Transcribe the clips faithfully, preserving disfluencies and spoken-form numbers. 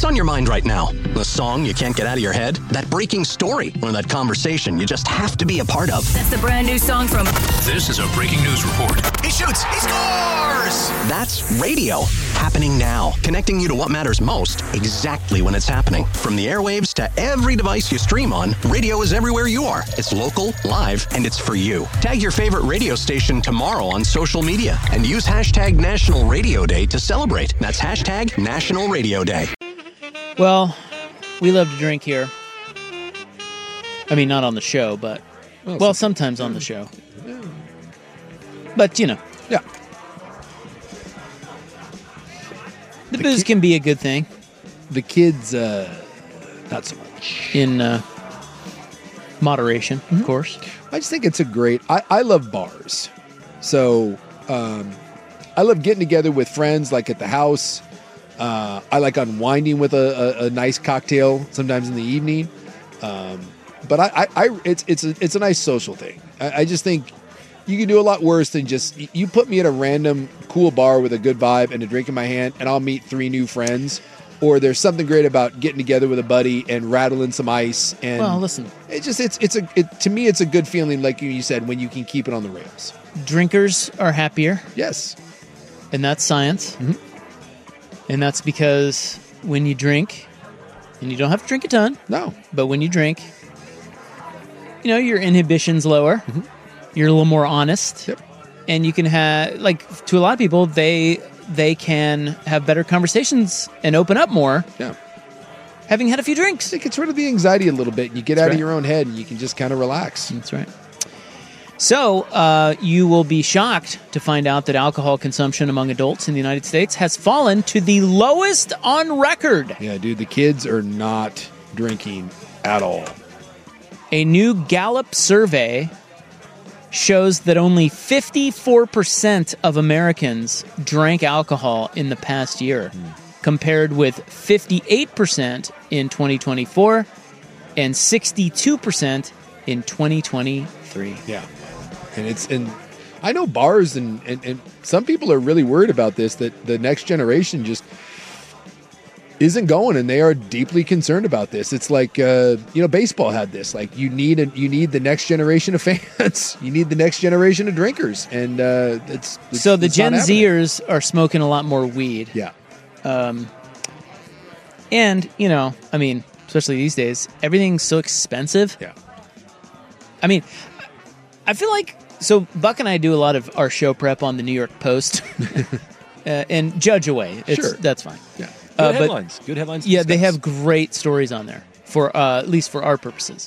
What's on your mind right now? The song you can't get out of your head? That breaking story? Or that conversation you just have to be a part of? That's the brand new song from... This is a breaking news report. He shoots! He scores! That's radio. Happening now. Connecting you to what matters most, exactly when it's happening. From the airwaves to every device you stream on, radio is everywhere you are. It's local, live, and it's for you. Tag your favorite radio station tomorrow on social media and use hashtag National Radio Day to celebrate. That's hashtag National Radio Day. Well, we love to drink here. I mean, not on the show, but... Well, well sometimes on the show. Yeah. But, you know. Yeah. The, the booze ki- can be a good thing. The kids, uh, not so much. In uh, moderation, mm-hmm. of course. I just think it's a great... I, I love bars. So, um, I love getting together with friends, like at the house. Uh, I like unwinding with a, a, a nice cocktail sometimes in the evening. Um, but I, I, I, it's it's a, it's a nice social thing. I, I just think you can do a lot worse than just... You put me at a random cool bar with a good vibe and a drink in my hand, and I'll meet three new friends. Or there's something great about getting together with a buddy and rattling some ice. And well, listen. It just it's it's a it, to me it's a good feeling, like you said, when you can keep it on the rails. Drinkers are happier. Yes, and that's science. Mm-hmm. And that's because when you drink, and you don't have to drink a ton. No, but when you drink, you know, your inhibition's lower. Mm-hmm. You're a little more honest. Yep. And you can have, like, to a lot of people, they they can have better conversations and open up more. Yeah. Having had a few drinks. It gets rid of the anxiety a little bit. And you get That's out right. of your own head and you can just kind of relax. That's right. So, uh, you will be shocked to find out that alcohol consumption among adults in the United States has fallen to the lowest on record. Yeah, dude, the kids are not drinking at all. A new Gallup survey shows that only fifty-four percent of Americans drank alcohol in the past year, mm. compared with fifty-eight percent in twenty twenty-four and sixty-two percent in twenty twenty-three. Yeah. And it's and I know bars and, and, and some people are really worried about this, that the next generation just isn't going, and they are deeply concerned about this. It's like uh, you know, baseball had this. Like you need a, you need the next generation of fans. You need the next generation of drinkers, and uh, it's, it's so the it's Gen Zers are smoking a lot more weed. Yeah, um, and you know, I mean, especially these days, everything's so expensive. Yeah, I mean, I feel like. So Buck and I do a lot of our show prep on the New York Post, uh, and judge away. It's, sure, that's fine. Yeah, good uh, headlines. But, good headlines. Yeah, they have great stories on there for uh, at least for our purposes.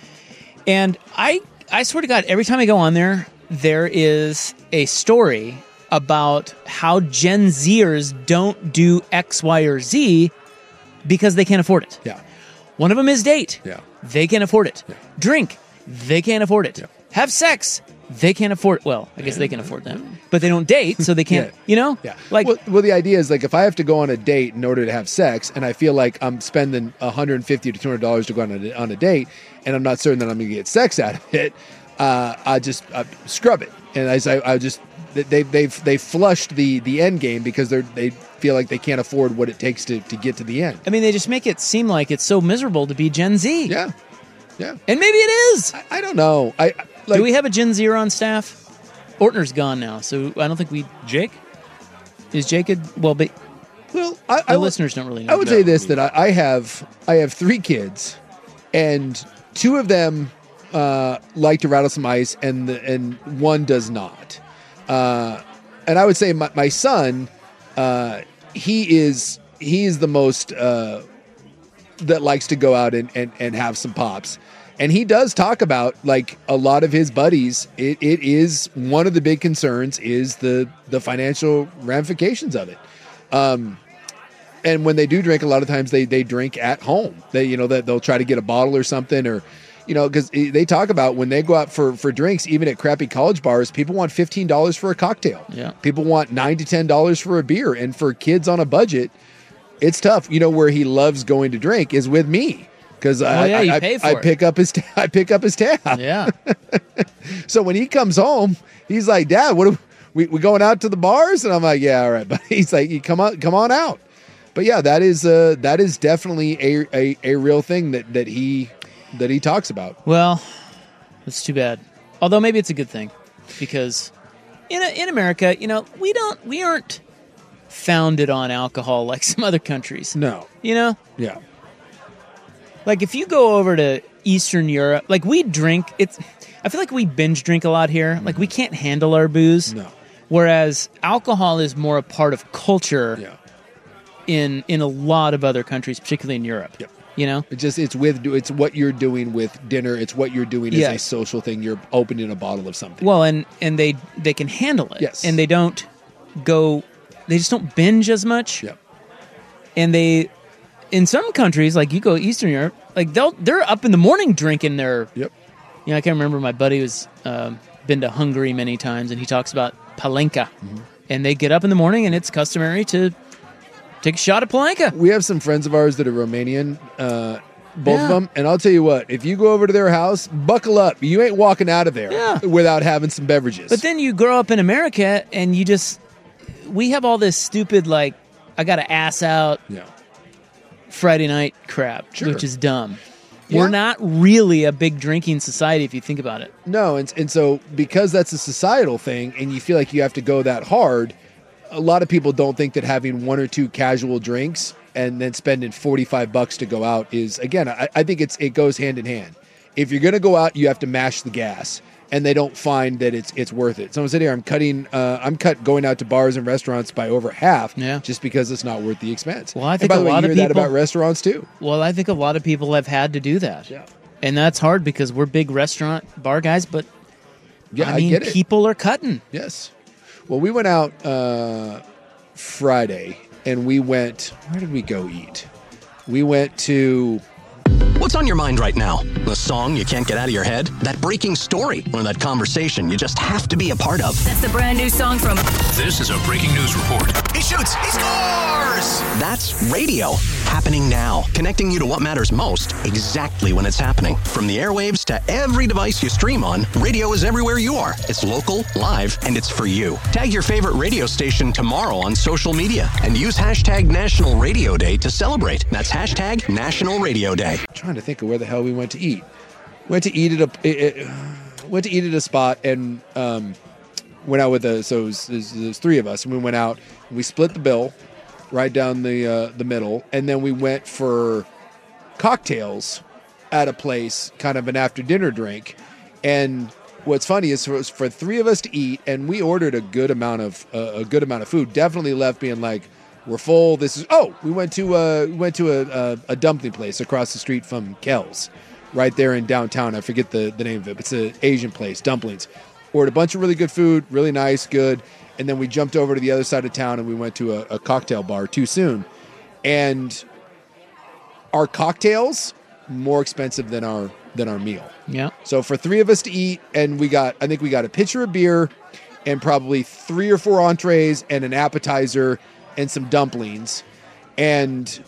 And I, I swear to God, every time I go on there, there is a story about how Gen Zers don't do X, Y, or Z because they can't afford it. Yeah, one of them is date. Yeah, they can't afford it. Yeah. Drink. They can't afford it. Yeah. Have sex. They can't afford. Well, I guess they can afford that, but they don't date, so they can't. Yeah. You know, yeah. Like, well, well, the idea is like if I have to go on a date in order to have sex, and I feel like I'm spending one hundred fifty to two hundred dollars to go on a, on a date, and I'm not certain that I'm going to get sex out of it, uh, I just uh, scrub it, and I say I just they they've they flushed the the end game because they're they feel like they can't afford what it takes to to get to the end. I mean, they just make it seem like it's so miserable to be Gen Z. Yeah, yeah, and maybe it is. I, I don't know. I like, do we have a Gen Zer on staff? Ortner's gone now, so I don't think we... Jake? Is Jake a... Well, but... Well, I, the I listeners don't really know. I would no. say this, that I, I have I have three kids, and two of them uh, like to rattle some ice, and the, and one does not. Uh, and I would say my, my son, uh, he is he is the most uh, that likes to go out and, and, and have some pops. And he does talk about, like, a lot of his buddies, it, it is one of the big concerns is the, the financial ramifications of it. Um, and when they do drink, a lot of times they, they drink at home. They, you know, that they'll try to get a bottle or something, or, you know, because they talk about when they go out for, for drinks, even at crappy college bars, people want fifteen dollars for a cocktail. Yeah. People want nine to ten dollars for a beer. And for kids on a budget, it's tough. You know, where he loves going to drink is with me. Because oh, I, yeah, you I, pay I, for I it. pick up his I pick up his tab. Yeah. So when he comes home, he's like, "Dad, what are we we going out to the bars?" And I'm like, "Yeah, all right." But he's like, "You come on, come on out." but yeah, that is uh, that is definitely a, a, a real thing that, that he that he talks about. Well, it's too bad. Although maybe it's a good thing, because in in America, you know, we don't we aren't founded on alcohol like some other countries. No. You know? Yeah. Like if you go over to Eastern Europe, like we drink, it's I feel like we binge drink a lot here. Like we can't handle our booze. No. Whereas alcohol is more a part of culture Yeah. in in a lot of other countries, particularly in Europe. Yep. You know? It just it's with it's what you're doing with dinner. It's what you're doing as a Yes. social thing. You're opening a bottle of something. Well, and and they they can handle it. Yes. And they don't go they just don't binge as much. Yep. And they in some countries, like you go Eastern Europe, like they'll they're up in the morning drinking their Yep. You know, I can remember my buddy was um, been to Hungary many times, and he talks about Palenka. Mm-hmm. And they get up in the morning, and it's customary to take a shot of Palenka. We have some friends of ours that are Romanian, uh, both Yeah. of them, and I'll tell you what: if you go over to their house, buckle up. You ain't walking out of there Yeah. without having some beverages. But then you grow up in America, and you just we have all this stupid like I got to ass out yeah, Friday night crap, Sure. which is dumb. Yeah. We're not really a big drinking society if you think about it. no, and and so because that's a societal thing, and you feel like you have to go that hard, a lot of people don't think that having one or two casual drinks and then spending forty-five bucks to go out is, again, I, I think it's it goes hand in hand. If you're going to go out, you have to mash the gas, and they don't find that it's it's worth it. Someone said here, I'm cutting, uh, I'm cut going out to bars and restaurants by over half, Yeah. just because it's not worth the expense. Well, I And think by a the way, lot you of hear that people- about restaurants too. Well, I think a lot of people have had to do that. Yeah. And that's hard because we're big restaurant bar guys, but Yeah, I I, mean, get it. people are cutting. Yes. Well, we went out uh, Friday, and we went. Where did we go eat? We went to. What's on your mind right now? The song you can't get out of your head? That breaking story? Or that conversation you just have to be a part of? That's the brand new song from This is a breaking news report. He shoots! He scores! That's radio. Happening now. Connecting you to what matters most exactly when it's happening. From the airwaves to every device you stream on, radio is everywhere you are. It's local, live, and it's for you. Tag your favorite radio station tomorrow on social media and use hashtag National Radio Day to celebrate. That's hashtag National Radio Day. I'm trying to think of where the hell we went to eat. Went to eat at a. It, it, went to eat at a spot and um, went out with a. So it was, it was, it was three of us, and we went out and we split the bill, right down the uh, the middle, and then we went for cocktails at a place, kind of an after dinner drink. And what's funny is for, for three of us to eat, and we ordered a good amount of uh, a good amount of food. Definitely left being like, we're full. This is oh, we went to uh, we went to a, a a dumpling place across the street from Kells, right there in downtown. I forget the the name of it. It's an Asian place, dumplings. Ordered a bunch of really good food, really nice, good. And then we jumped over to the other side of town and we went to a, a cocktail bar too soon. And our cocktails more expensive than our than our meal. Yeah. So for three of us to eat, and we got I think we got a pitcher of beer and probably three or four entrees and an appetizer and some dumplings. And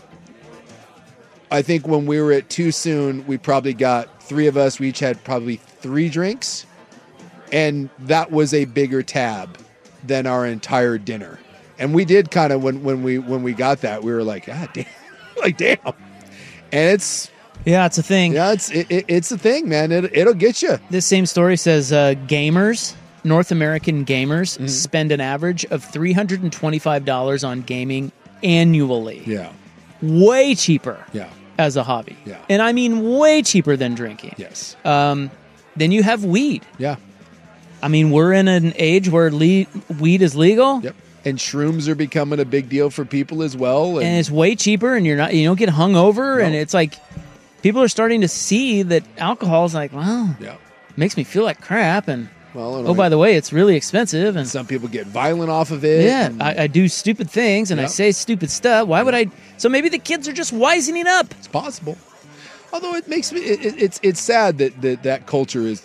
I think when we were at Too Soon, we probably got three of us, we each had probably three drinks. And that was a bigger tab than our entire dinner. And we did kind of when, when we when we got that, we were like, ah, damn, like damn. And it's Yeah, it's a thing. yeah, it's it, it, it's a thing, man. It it'll get you. This same story says uh, gamers, North American gamers, Mm-hmm. spend an average of three hundred twenty-five dollars on gaming annually. Yeah, Way cheaper yeah, as a hobby. Yeah. And I mean way cheaper than drinking. yes, Um, then you have weed. yeah, I mean, we're in an age where le- weed is legal. yep. And shrooms are becoming a big deal for people as well. And it's way cheaper, and you're not you don't get hung over, and No. it's like people are starting to see that alcohol is like, well, yeah. makes me feel like crap, and Well, and oh, by the way, it's really expensive, and some people get violent off of it. yeah, and I, I do stupid things, and I Yeah. say stupid stuff. Why would I? So maybe the kids are just wisening up. it's possible. Although it makes me, it, it- it's it's sad that, that that culture is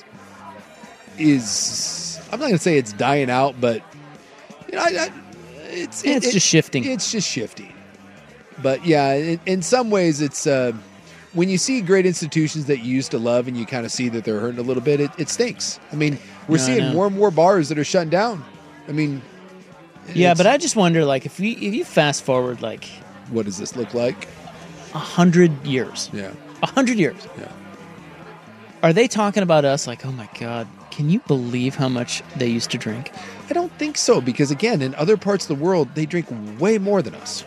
is I'm not going to say it's dying out, but you know, I, I, it's Yeah, it's just shifting. It's just shifting. But yeah, in, in some ways, it's uh, when you see great institutions that you used to love, and you kind of see that they're hurting a little bit. It, it stinks. I mean, we're No, I seeing know. more and more bars that are shutting down. I mean, Yeah, it's- but I just wonder, like, if we if you fast forward like what does this look like? A hundred years. Yeah. A hundred years. Yeah. Are they talking about us like, oh my God, can you believe how much they used to drink? I don't think so, because again, in other parts of the world, they drink way more than us.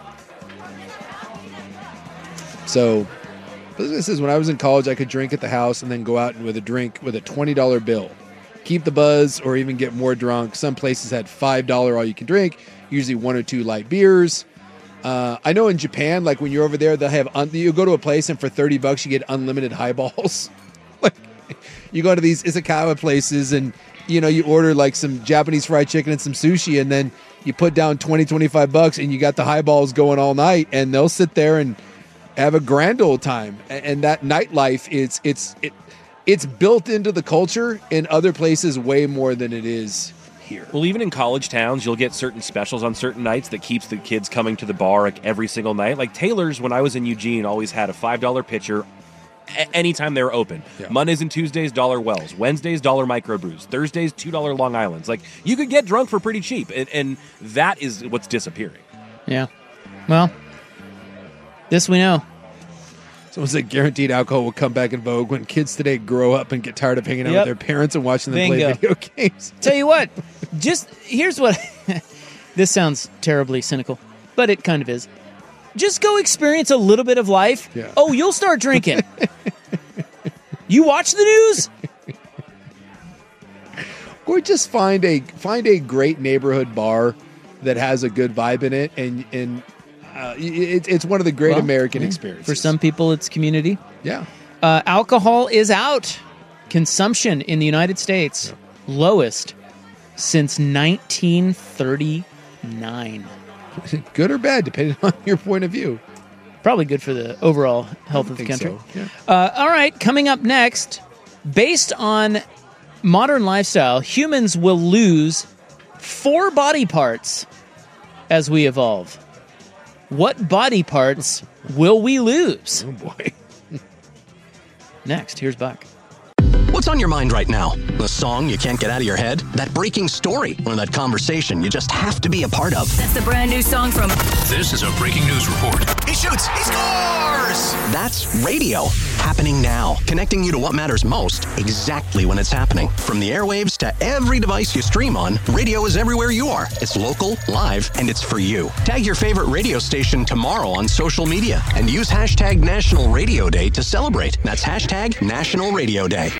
So, this is when I was in college, I could drink at the house and then go out with a drink with a twenty dollar bill. Keep the buzz or even get more drunk. Some places had five dollars all you can drink, usually one or two light beers. Uh, I know in Japan, like when you're over there, they'll have, un- you go to a place and for thirty bucks, you get unlimited highballs. Like you go to these izakaya places and, you know, you order like some Japanese fried chicken and some sushi, and then you put down twenty, twenty-five bucks and you got the highballs going all night, and they'll sit there and have a grand old time. And, and that nightlife is, it's, it, it's built into the culture in other places way more than it is here. Well, even in college towns, you'll get certain specials on certain nights that keeps the kids coming to the bar like every single night. Like Taylor's, when I was in Eugene, always had a five dollar pitcher a- anytime they were open. Yeah. Mondays and Tuesdays, dollar Wells. Wednesdays, dollar microbrews. Thursdays, two dollar Long Islands. Like, you could get drunk for pretty cheap, and, and that is what's disappearing. Yeah. Well, this we know. Someone said guaranteed alcohol will come back in vogue when kids today grow up and get tired of hanging out Yep. with their parents and watching them Bingo. play video games. Tell you what, just here's what this sounds terribly cynical, but it kind of is. Just go experience a little bit of life. Yeah. Oh, you'll start drinking. You watch the news? Or just find a find a great neighborhood bar that has a good vibe in it, and and uh, it, it's one of the great Well, American yeah. experiences. For some people, it's community. Yeah. Uh, alcohol is out. Consumption in the United States, lowest since nineteen thirty-nine. Good or bad, depending on your point of view. Probably good for the overall health I of the think country. so, yeah. Uh, all right, coming up next, based on modern lifestyle, humans will lose four body parts as we evolve. What body parts will we lose? Oh, boy. Next, here's Buck. What's on your mind right now? The song you can't get out of your head? That breaking story? Or that conversation you just have to be a part of? That's the brand new song from... This is a breaking news report. He shoots! He scores! That's radio. Happening now. Connecting you to what matters most exactly when it's happening. From the airwaves to every device you stream on, radio is everywhere you are. It's local, live, and it's for you. Tag your favorite radio station tomorrow on social media and use hashtag National Radio Day to celebrate. That's hashtag National Radio Day.